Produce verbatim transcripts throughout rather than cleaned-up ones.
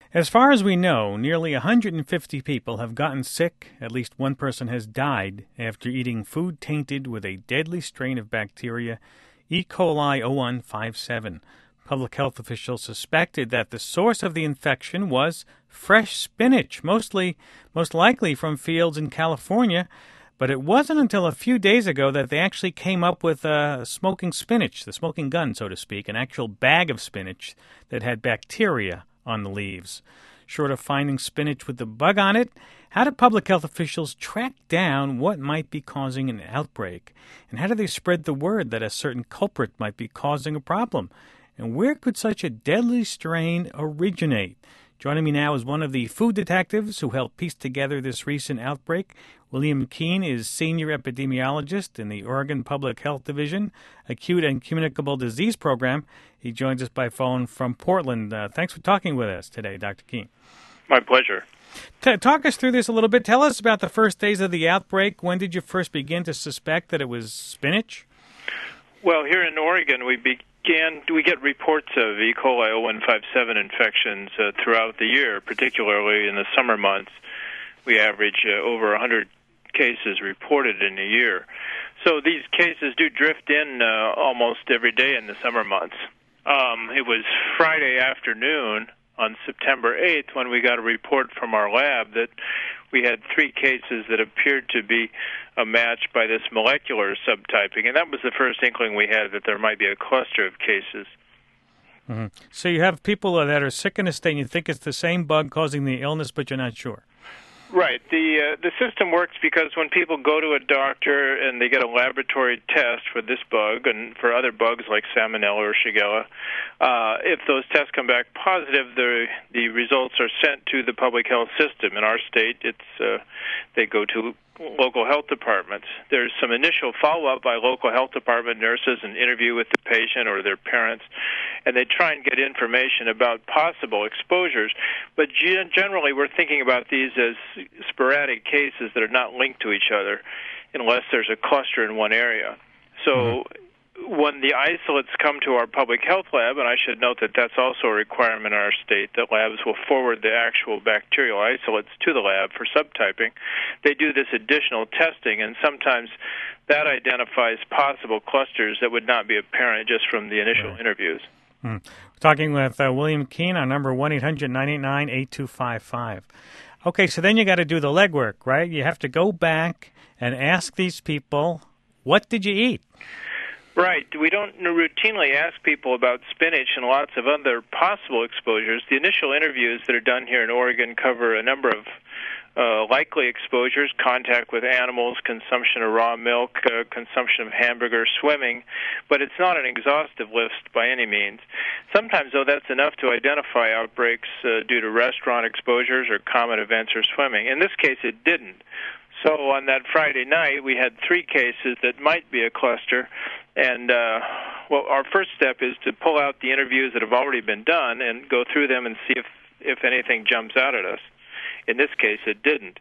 As far as we know, nearly one hundred fifty people have gotten sick. At least one person has died after eating food tainted with a deadly strain of bacteria, E. coli oh one five seven. Public health officials suspected that the source of the infection was fresh spinach, mostly, most likely from fields in California. But it wasn't until a few days ago that they actually came up with uh, smoking spinach, the smoking gun, so to speak, an actual bag of spinach that had bacteria on the leaves. Short of finding spinach with the bug on it, how do public health officials track down what might be causing an outbreak? And how do they spread the word that a certain culprit might be causing a problem? And where could such a deadly strain originate? Joining me now is one of the food detectives who helped piece together this recent outbreak. William Keene is Senior Epidemiologist in the Oregon Public Health Division, Acute and Communicable Disease Program. He joins us by phone from Portland. Uh, thanks for talking with us today, Doctor Keene. My pleasure. T- talk us through this a little bit. Tell us about the first days of the outbreak. When did you first begin to suspect that it was spinach? Well, here in Oregon, we began, we get reports of E. coli oh one five seven infections uh, throughout the year, particularly in the summer months. We average uh, over one hundred cases reported in a year. So these cases do drift in uh, almost every day in the summer months. Um, it was Friday afternoon on September eighth when we got a report from our lab that we had three cases that appeared to be a match by this molecular subtyping, and that was the first inkling we had that there might be a cluster of cases. Mm-hmm. So you have people that are sick in a state and you think it's the same bug causing the illness, but you're not sure. Right. The uh, the system works because when people go to a doctor and they get a laboratory test for this bug and for other bugs like Salmonella or Shigella, uh, if those tests come back positive, the the results are sent to the public health system. In our state, it's uh, they go to local health departments. There's some initial follow-up by local health department nurses, an interview with the patient or their parents, and they try and get information about possible exposures. But generally, we're thinking about these as sporadic cases that are not linked to each other unless there's a cluster in one area. So mm-hmm. when the isolates come to our public health lab, and I should note that that's also a requirement in our state, that labs will forward the actual bacterial isolates to the lab for subtyping, they do this additional testing, and sometimes that identifies possible clusters that would not be apparent just from the initial right. interviews. Hmm. We're talking with uh, William Keene on number one eight hundred nine eight nine eight two five five. Okay, so then you got to do the legwork, right? You have to go back and ask these people, what did you eat? Right. We don't routinely ask people about spinach and lots of other possible exposures. The initial interviews that are done here in Oregon cover a number of uh, likely exposures: contact with animals, consumption of raw milk, uh, consumption of hamburgers, swimming, but it's not an exhaustive list by any means. Sometimes, though, that's enough to identify outbreaks uh, due to restaurant exposures or common events or swimming. In this case, it didn't. So on that Friday night, we had three cases that might be a cluster. And uh, well, our first step is to pull out the interviews that have already been done and go through them and see if, if anything jumps out at us. In this case, it didn't.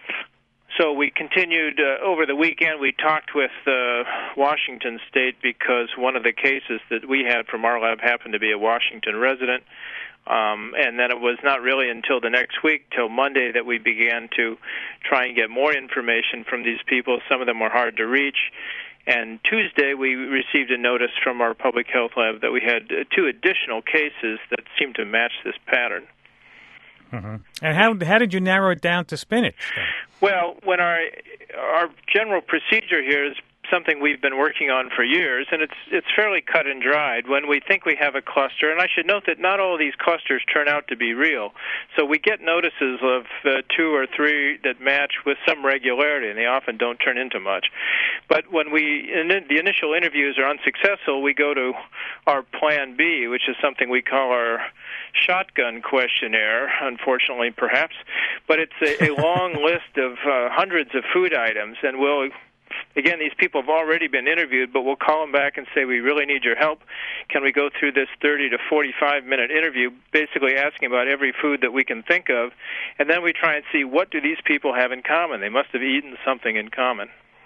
So we continued uh, over the weekend. We talked with uh, Washington State because one of the cases that we had from our lab happened to be a Washington resident. Um, and then it was not really until the next week, till Monday, that we began to try and get more information from these people. Some of them were hard to reach. And Tuesday, we received a notice from our public health lab that we had two additional cases that seemed to match this pattern. Mm-hmm. And how how did you narrow it down to spinach? Well, when our our general procedure here is something we've been working on for years, and it's it's fairly cut and dried. When we think we have a cluster, and I should note that not all of these clusters turn out to be real, so we get notices of uh, two or three that match with some regularity, and they often don't turn into much. But when we in the initial interviews are unsuccessful, we go to our Plan B, which is something we call our shotgun questionnaire, unfortunately, perhaps. But it's a, a long list of uh, hundreds of food items, and we'll Again, these people have already been interviewed, but we'll call them back and say, we really need your help. Can we go through this thirty to forty-five minute interview, basically asking about every food that we can think of, and then we try and see, what do these people have in common? They must have eaten something in common.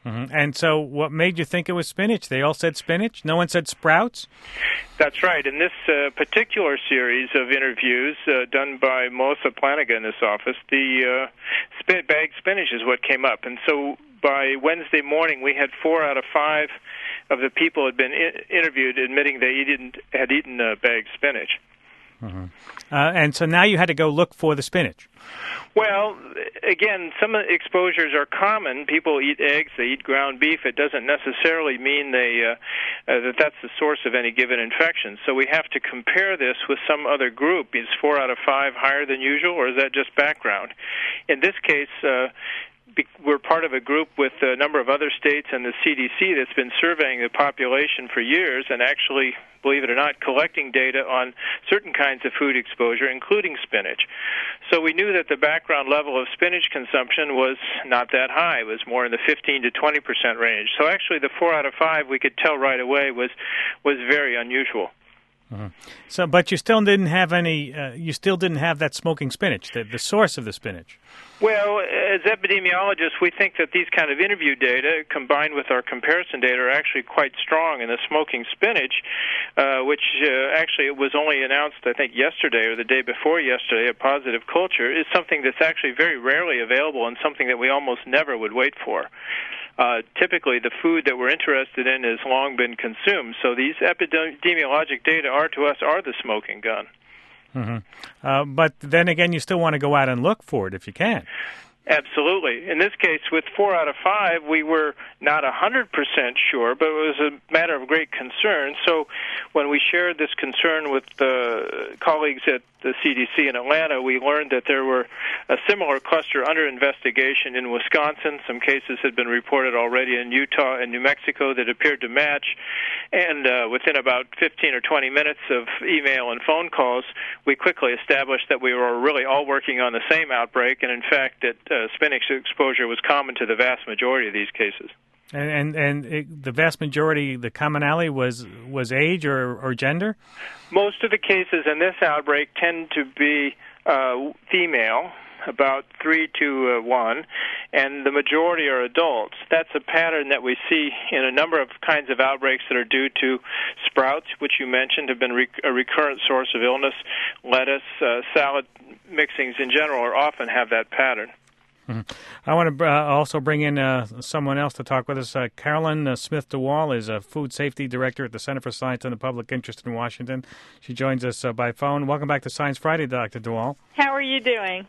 Mm-hmm. And so what made you think it was spinach? They all said spinach? No one said sprouts? That's right. In this uh, particular series of interviews uh, done by Melissa Planiga in this office, the uh, spin- bagged spinach is what came up. And so by Wednesday morning, we had four out of five of the people who had been I- interviewed admitting they didn't, had eaten uh, bagged spinach. Mm-hmm. Uh, and so now you had to go look for the spinach. Well, again, some exposures are common. People eat eggs, they eat ground beef. It doesn't necessarily mean they uh, uh, that that's the source of any given infection. So we have to compare this with some other group. Is four out of five higher than usual, or is that just background? In this case, uh, we're part of a group with a number of other states and the C D C that's been surveying the population for years and actually, believe it or not, collecting data on certain kinds of food exposure, including spinach. So we knew that the background level of spinach consumption was not that high. It was more in the fifteen to twenty percent range. So actually the four out of five we could tell right away was was very unusual. Mm-hmm. So, but you still didn't have any. Uh, you still didn't have that smoking spinach, the, the source of the spinach. Well, as epidemiologists, we think that these kind of interview data, combined with our comparison data, are actually quite strong. And the smoking spinach, uh, which uh, actually it was only announced, I think, yesterday or the day before yesterday, a positive culture, is something that's actually very rarely available and something that we almost never would wait for. Uh, typically, the food that we're interested in has long been consumed. So these epidemiologic data are, to us, are the smoking gun. Mm-hmm. Uh, but then again, you still want to go out and look for it if you can. Absolutely. In this case, with four out of five, we were not one hundred percent sure, but it was a matter of great concern. So when we shared this concern with uh, colleagues at the C D C in Atlanta, we learned that there were a similar cluster under investigation in Wisconsin. Some cases had been reported already in Utah and New Mexico that appeared to match. And uh, within about fifteen or twenty minutes of email and phone calls, we quickly established that we were really all working on the same outbreak, and in fact that uh, spinach exposure was common to the vast majority of these cases. And and, and it, the vast majority, the commonality was was age or, or gender? Most of the cases in this outbreak tend to be uh, female, about three to uh, one, and the majority are adults. That's a pattern that we see in a number of kinds of outbreaks that are due to sprouts, which you mentioned have been rec- a recurrent source of illness. Lettuce, uh, salad mixings in general are often have that pattern. Mm-hmm. I want to uh, also bring in uh, someone else to talk with us. Uh, Carolyn uh, Smith-DeWall is a food safety director at the Center for Science and the Public Interest in Washington. She joins us uh, by phone. Welcome back to Science Friday, Doctor DeWall. How are you doing?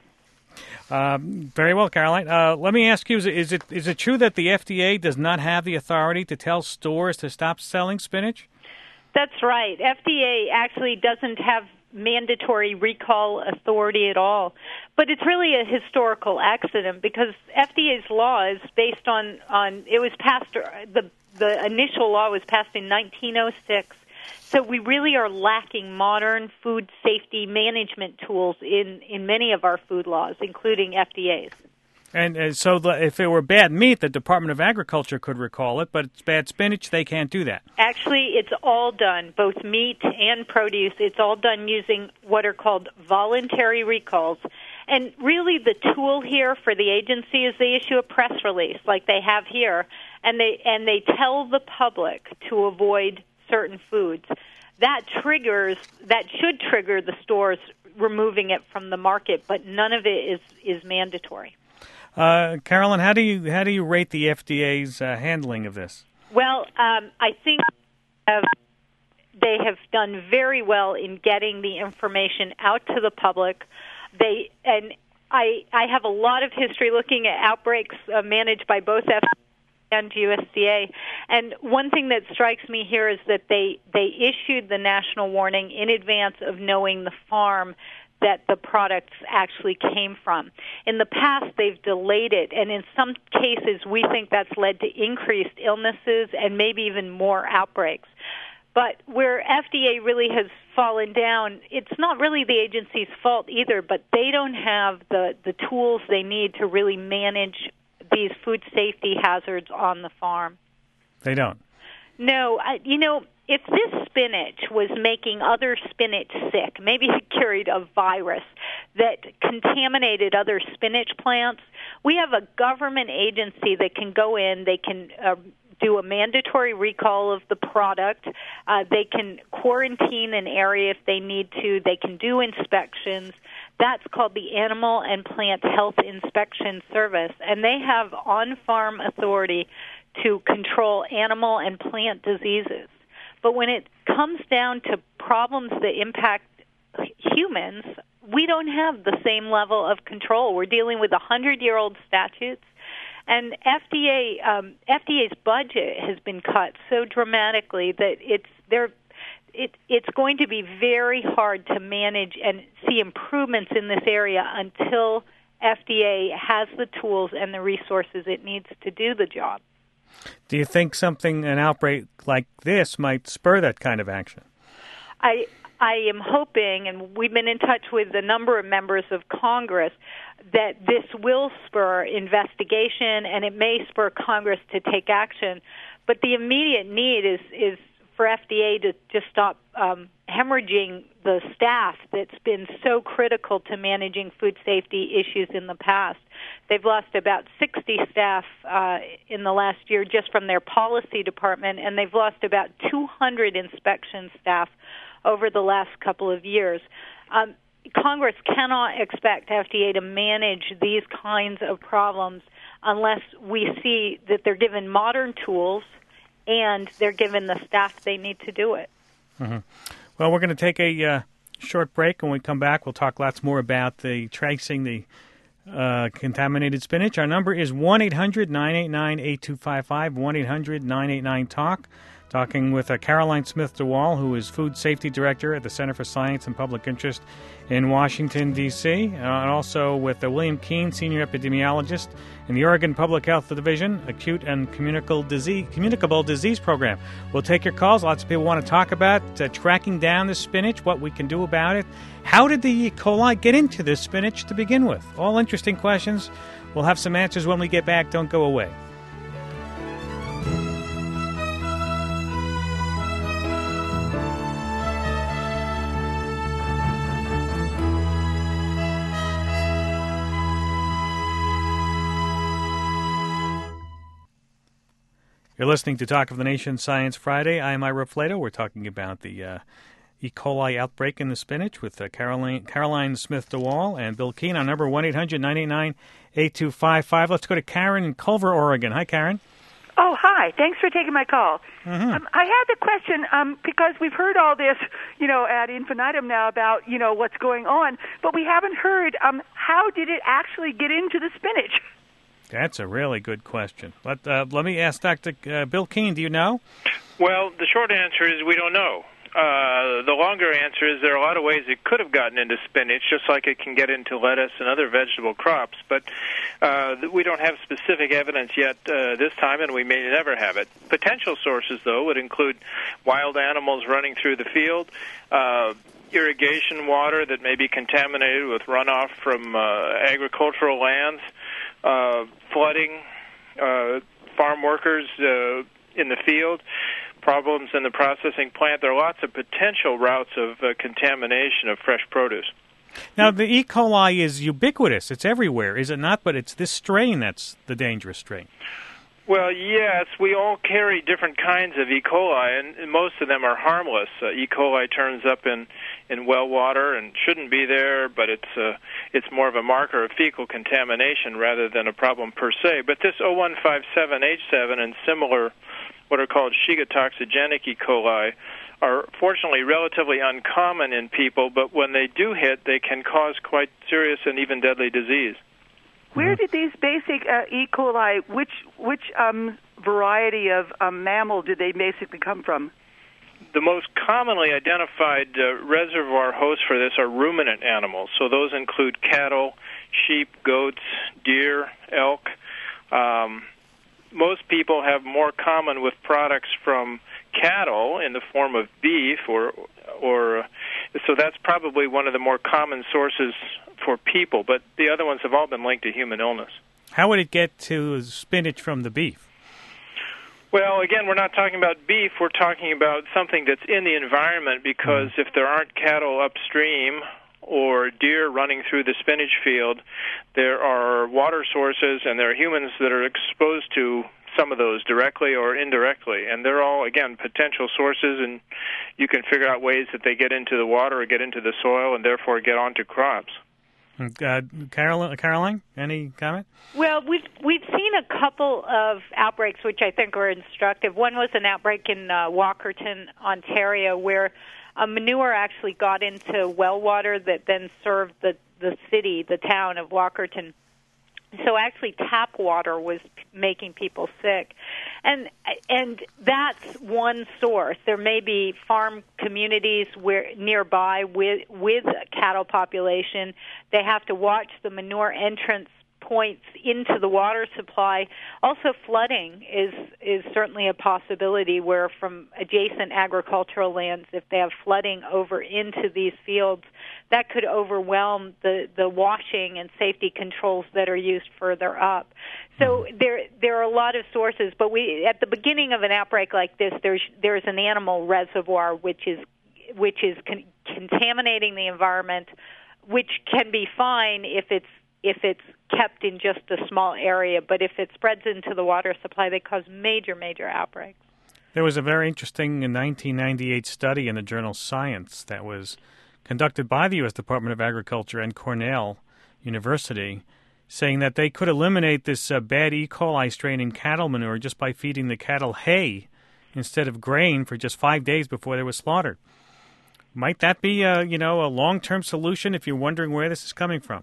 Um, very well, Caroline. Uh, let me ask you, is it, is it is it true that the F D A does not have the authority to tell stores to stop selling spinach? That's right. F D A actually doesn't have mandatory recall authority at all. But it's really a historical accident because F D A's law is based on, on it was passed, the, the initial law was passed in nineteen oh six. So we really are lacking modern food safety management tools in, in many of our food laws, including F D A's. And uh, so the, if it were bad meat, the Department of Agriculture could recall it, but it's bad spinach, they can't do that. Actually, it's all done, both meat and produce. It's all done using what are called voluntary recalls. And really the tool here for the agency is they issue a press release like they have here, and they and they tell the public to avoid certain foods. That triggers, that should trigger the stores removing it from the market, but none of it is, is mandatory. Uh, Carolyn, how do you how do you rate the F D A's uh, handling of this? Well, um, I think uh, they have done very well in getting the information out to the public. They and I I have a lot of history looking at outbreaks uh, managed by both F D A and U S D A, and one thing that strikes me here is that they they issued the national warning in advance of knowing the farm that the products actually came from. In the past, they've delayed it, and in some cases, we think that's led to increased illnesses and maybe even more outbreaks. But where F D A really has fallen down, it's not really the agency's fault either, but they don't have the, the tools they need to really manage these food safety hazards on the farm. They don't? No. I, you know, if this spinach was making other spinach sick, maybe it carried a virus that contaminated other spinach plants, we have a government agency that can go in, they can uh, do a mandatory recall of the product, uh, they can quarantine an area if they need to, they can do inspections. That's called the Animal and Plant Health Inspection Service, and they have on-farm authority to control animal and plant diseases. But when it comes down to problems that impact humans, we don't have the same level of control. We're dealing with one hundred-year-old statutes, and F D A um, F D A's budget has been cut so dramatically that it's they're It, it's going to be very hard to manage and see improvements in this area until F D A has the tools and the resources it needs to do the job. Do you think something, an outbreak like this, might spur that kind of action? I I am hoping, and we've been in touch with a number of members of Congress, that this will spur investigation and it may spur Congress to take action. But the immediate need is is for F D A to just stop um, hemorrhaging the staff that's been so critical to managing food safety issues in the past. They've lost about sixty staff uh, in the last year just from their policy department, and they've lost about two hundred inspection staff over the last couple of years. Um, Congress cannot expect F D A to manage these kinds of problems unless we see that they're given modern tools and they're given the staff they need to do it. Mm-hmm. Well, we're going to take a uh, short break. When we come back, we'll talk lots more about the tracing the uh, contaminated spinach. Our number is one eight hundred nine eight nine eight two five five, one eight hundred nine eight nine talk. Talking with uh, Caroline Smith DeWall, who is Food Safety Director at the Center for Science and Public Interest in Washington, D C, uh, and also with uh, William Keene, Senior Epidemiologist in the Oregon Public Health Division, Acute and Communicable Disease, Communicable Disease Program. We'll take your calls. Lots of people want to talk about uh, tracking down the spinach, what we can do about it. How did the E. coli get into this spinach to begin with? All interesting questions. We'll have some answers when we get back. Don't go away. You're listening to Talk of the Nation Science Friday. I'm Ira Flato. We're talking about the uh, E. coli outbreak in the spinach with uh, Caroline, Caroline Smith DeWall and Bill Keene on number one eight hundred nine eight nine eight two five five. Let's go to Karen in Culver, Oregon. Hi, Karen. Oh, hi. Thanks for taking my call. Mm-hmm. Um, I had the question um, because we've heard all this, you know, ad infinitum now about, you know, what's going on, but we haven't heard um, how did it actually get into the spinach? That's a really good question. Let, uh, let me ask Doctor Uh, Bill Keene, do you know? Well, the short answer is we don't know. Uh, the longer answer is there are a lot of ways it could have gotten into spinach, just like it can get into lettuce and other vegetable crops. But uh, we don't have specific evidence yet uh, this time, and we may never have it. Potential sources, though, would include wild animals running through the field, uh, irrigation water that may be contaminated with runoff from uh, agricultural lands, uh, flooding, uh, farm workers uh, in the field, problems in the processing plant. There are lots of potential routes of uh, contamination of fresh produce. Now, the E. coli is ubiquitous. It's everywhere, is it not? But it's this strain that's the dangerous strain. Well, yes, we all carry different kinds of E. coli, and, and most of them are harmless. Uh, E. coli turns up in, in well water and shouldn't be there, but it's uh, it's more of a marker of fecal contamination rather than a problem per se. But this oh one five seven H seven and similar what are called Shiga toxigenic E. coli are fortunately relatively uncommon in people, but when they do hit, they can cause quite serious and even deadly disease. Where did these basic uh, E. coli, which which um, variety of um, mammal did they basically come from? The most commonly identified uh, reservoir hosts for this are ruminant animals. So those include cattle, sheep, goats, deer, elk. Um, most people have more common with products from cattle in the form of beef, or or uh, so that's probably one of the more common sources for people, but the other ones have all been linked to human illness. How would it get to spinach from the beef? Well, again, we're not talking about beef. We're talking about something that's in the environment, because if there aren't cattle upstream or deer running through the spinach field, there are water sources and there are humans that are exposed to some of those directly or indirectly. And they're all, again, potential sources, and you can figure out ways that they get into the water or get into the soil and therefore get onto crops. Uh, Carol, Caroline, any comment? Well, we've we've seen a couple of outbreaks which I think are instructive. One was an outbreak in uh, Walkerton, Ontario, where a manure actually got into well water that then served the the city, the town of Walkerton. So actually tap water was making people sick. And and that's one source. There may be farm communities where nearby with with a cattle population. They have to watch the manure entrance points into the water supply. Also, flooding is is certainly a possibility, where from adjacent agricultural lands, if they have flooding over into these fields, that could overwhelm the, the washing and safety controls that are used further up. So there there are a lot of sources, but we at the beginning of an outbreak like this, there's there's an animal reservoir which is which is con- contaminating the environment, which can be fine if it's if it's kept in just a small area, but if it spreads into the water supply, they cause major, major outbreaks. There was a very interesting nineteen ninety-eight study in the journal Science that was conducted by the U S Department of Agriculture and Cornell University, saying that they could eliminate this uh, bad E. coli strain in cattle manure just by feeding the cattle hay instead of grain for just five days before they were slaughtered. Might that be a, you know, a long-term solution if you're wondering where this is coming from?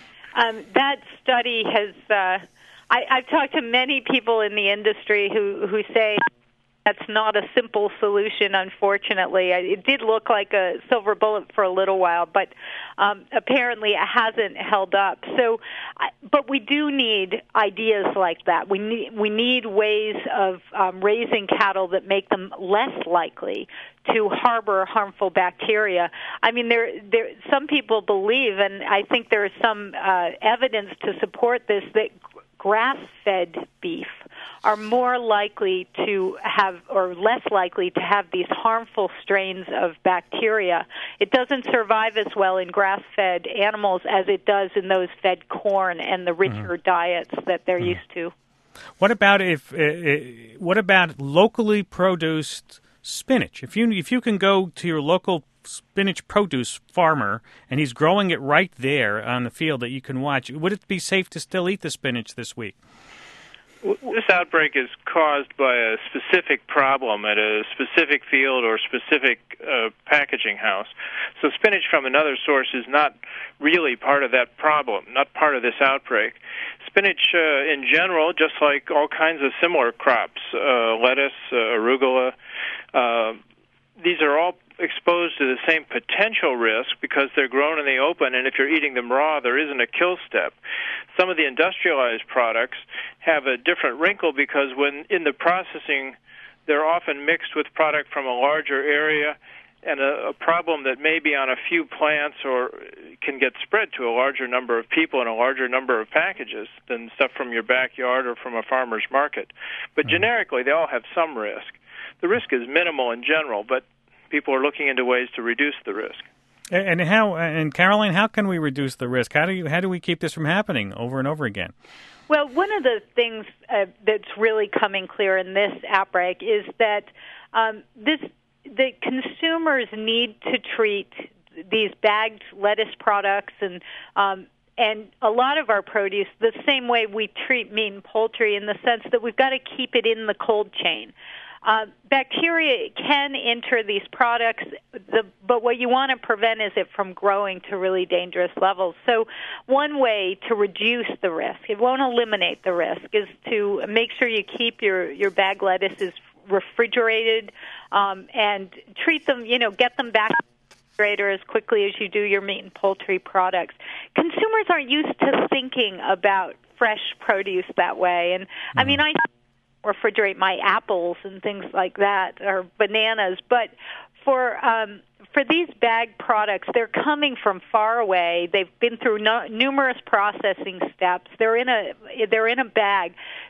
Um, that study has, uh, I, I've talked to many people in the industry who, who say that's not a simple solution, unfortunately. It did look like a silver bullet for a little while, but um, apparently it hasn't held up. So, but we do need ideas like that. We need, we need ways of um, raising cattle that make them less likely to harbor harmful bacteria. I mean, there, there. Some people believe, and I think there is some uh, evidence to support this, that grass-fed beef are more likely to have, or less likely to have, these harmful strains of bacteria. It doesn't survive as well in grass-fed animals as it does in those fed corn and the richer mm-hmm. diets that they're mm-hmm. used to. What about if? Uh, what about locally produced spinach? If you if you can go to your local spinach produce farmer and he's growing it right there on the field that you can watch, would it be safe to still eat the spinach this week? This outbreak is caused by a specific problem at a specific field or specific uh, packaging house. So spinach from another source is not really part of that problem, not part of this outbreak. Spinach uh, in general, just like all kinds of similar crops, uh, lettuce, uh, arugula, uh, these are all exposed to the same potential risk because they're grown in the open, and if you're eating them raw, there isn't a kill step. Some of the industrialized products have a different wrinkle because when in the processing, they're often mixed with product from a larger area, and a, a problem that may be on a few plants or can get spread to a larger number of people and a larger number of packages than stuff from your backyard or from a farmer's market. But mm-hmm. generically, they all have some risk. The risk is minimal in general, but people are looking into ways to reduce the risk. And how? And Caroline, how can we reduce the risk? How do you? How do we keep this from happening over and over again? Well, one of the things uh, that's really coming clear in this outbreak is that um, this the consumers need to treat these bagged lettuce products and um, and a lot of our produce the same way we treat meat and poultry, in the sense that we've got to keep it in the cold chain. Uh, bacteria can enter these products, the, but what you want to prevent is it from growing to really dangerous levels. So one way to reduce the risk, it won't eliminate the risk, is to make sure you keep your, your bag lettuces refrigerated um, and treat them, you know, get them back to the refrigerator as quickly as you do your meat and poultry products. Consumers aren't used to thinking about fresh produce that way. And, mm-hmm. I mean, I refrigerate my apples and things like that, or bananas, but for um, for these bagged products, they're coming from far away. They've been through no, numerous processing steps. They're in a they're in a bag,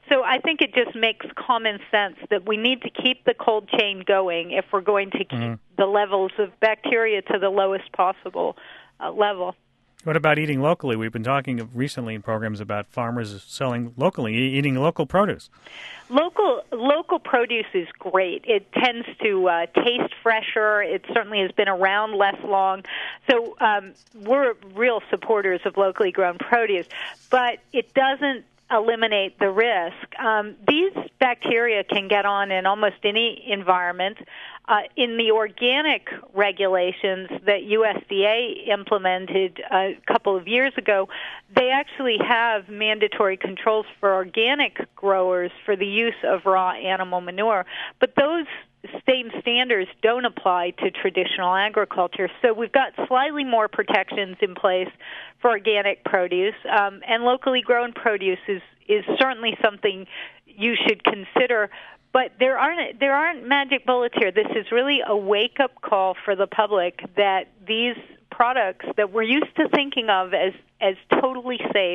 So I think it just makes common sense that we need to keep the cold chain going if we're going to keep mm-hmm. the levels of bacteria to the lowest possible uh, level. What about eating locally? We've been talking recently in programs about farmers selling locally, eating local produce. Local local produce is great. It tends to uh, taste fresher. It certainly has been around less long. So um, we're real supporters of locally grown produce, but it doesn't eliminate the risk. Um, these bacteria can get on in almost any environment. Uh, in the organic regulations that U S D A implemented a couple of years ago, they actually have mandatory controls for organic growers for the use of raw animal manure. But those same standards don't apply to traditional agriculture. So we've got slightly more protections in place for organic produce, um, and locally grown produce is, is certainly something you should consider. But there aren't there aren't magic bullets here. This is really a wake-up call for the public that these products that we're used to thinking of as, as totally safe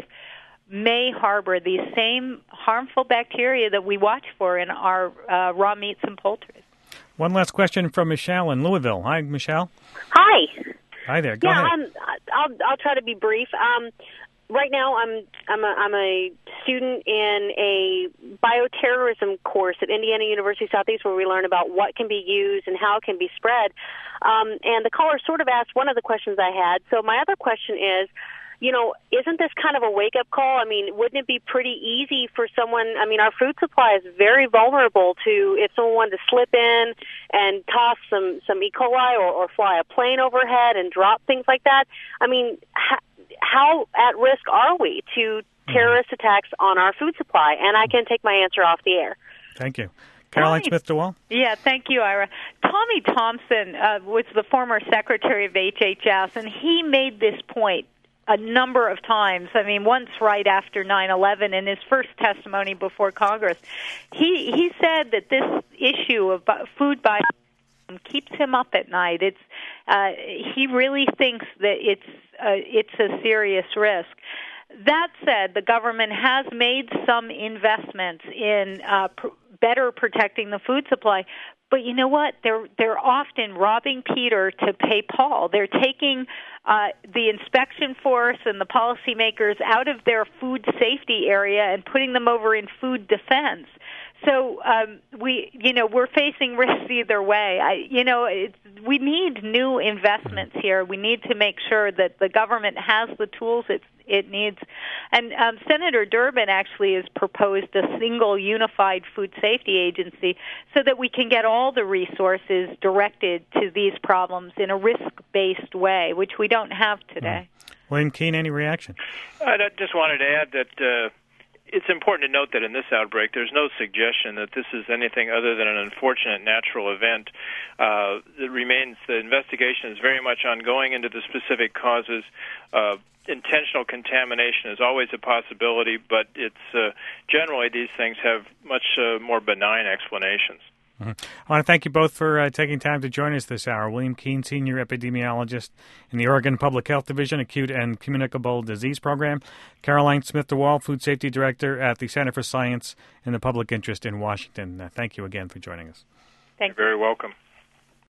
may harbor these same harmful bacteria that we watch for in our uh, raw meats and poultry. One last question from Michelle in Louisville. Hi, Michelle. Hi. Hi there. Go yeah, ahead. I'm, I'll I'll try to be brief. Um, right now, I'm I'm a, I'm a student in a bioterrorism course at Indiana University Southeast, where we learn about what can be used and how it can be spread. Um, and the caller sort of asked one of the questions I had. So my other question is, you know, isn't this kind of a wake-up call? I mean, wouldn't it be pretty easy for someone? I mean, our food supply is very vulnerable to if someone wanted to slip in and toss some, some E. coli or, or fly a plane overhead and drop things like that. I mean, ha- how at risk are we to terrorist attacks on our food supply? And I can take my answer off the air. Thank you. Caroline Tommy, Smith-DeWall? Yeah, thank you, Ira. Tommy Thompson uh, was the former secretary of H H S, and he made this point a number of times. I mean, once right after nine eleven in his first testimony before Congress. He he said that this issue of food by keeps him up at night. It's uh, he really thinks that it's uh, it's a serious risk. That said, the government has made some investments in uh, pr- better protecting the food supply. But you know what? They're they're often robbing Peter to pay Paul. They're taking uh, the inspection force and the policymakers out of their food safety area and putting them over in food defense. So um, we, you know, we're facing risks either way. I, you know, it's, we need new investments here. We need to make sure that the government has the tools it it needs. And um, Senator Durbin actually has proposed a single unified food safety agency so that we can get all the resources directed to these problems in a risk-based way, which we don't have today. Mm. William Keene, any reaction? I just wanted to add that uh, it's important to note that in this outbreak, there's no suggestion that this is anything other than an unfortunate natural event. Uh, it remains, the investigation is very much ongoing into the specific causes. Uh, intentional contamination is always a possibility, but it's uh, generally these things have much uh, more benign explanations. Mm-hmm. I want to thank you both for uh, taking time to join us this hour. William Keene, Senior Epidemiologist in the Oregon Public Health Division, Acute and Communicable Disease Program. Caroline Smith-DeWall, Food Safety Director at the Center for Science and the Public Interest in Washington. Uh, thank you again for joining us. Thank you. You're very welcome.